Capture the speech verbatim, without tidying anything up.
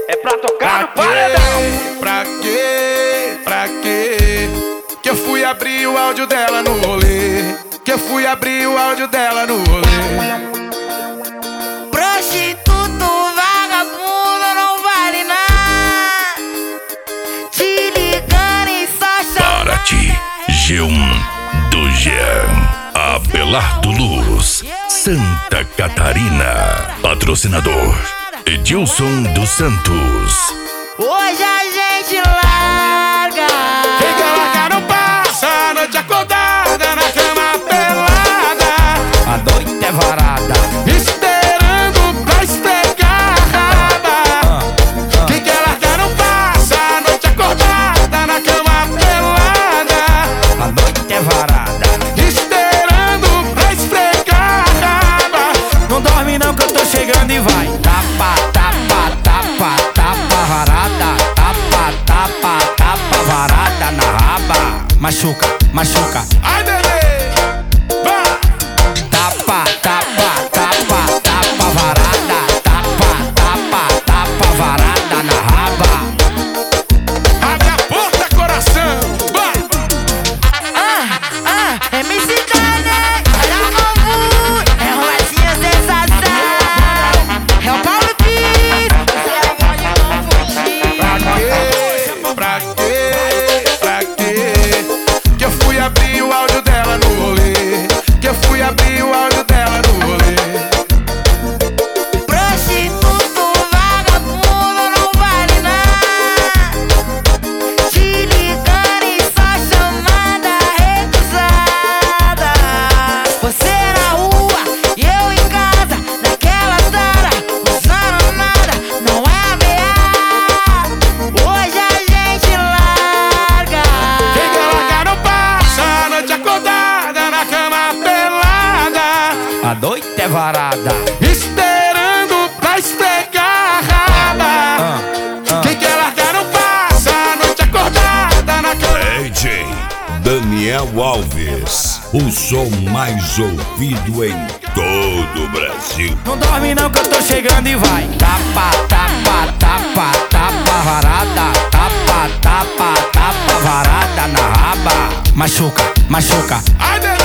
É pra tocar no Pra paredão. quê? Pra quê? Pra quê? Que eu fui abrir o áudio dela no rolê. Que eu fui abrir o áudio dela no rolê. Prostituto, vagabundo, não vale nada. Te ligando e só chamando. Para ti, G um do Jean. Abelardo Luz, Santa Catarina. Patrocinador Edilson dos Santos. Hoje a gente larga. Quem quer largar não passa a noite acordada na cama pelada. A noite é varada. Esperando pra esfregar a raba. Quem quer largar não passa a noite acordada na cama pelada. A noite é varada. Esperando pra esfregar a raba. Não dorme não que eu tô chegando e vai. Tapa, tapa, tapa, tapa varada. Tapa, tapa, tapa varada na raba. Machuca, machuca. Ai, bebê, vai. Tapa, tapa, tapa, tapa varada. Tapa, tapa, tapa varada na raba. Abre a porta, coração, vai. Ah, ah, M C Dane, olha como é roletinha sensação. É o Paulo Pires, você pode não fugir. Pra quê? Pra quê? Que eu fui abrir o áudio dela no rolê. Que eu fui abrir o áudio dela no rolê. Prostituto, vagabundo, não vale nada. Te ligando e só chamada recusada. Você na rua e eu em casa, naquela sala, usando nada, não é ameaça. Hoje a gente larga. Quem quer largar não passa a noite acordada na cama pelada. A noite é varada. Esperando pra esfregar a raba. Quem quer largar não passa a noite acordada na cama. D J Daniel Alves, o som mais ouvido em todo o Brasil. Não dorme não que eu tô chegando e vai. Tapa, tapa, tapa, tapa varada. Tapa, tapa, tapa varada na raba. Machuca, machuca. Ai, bebê.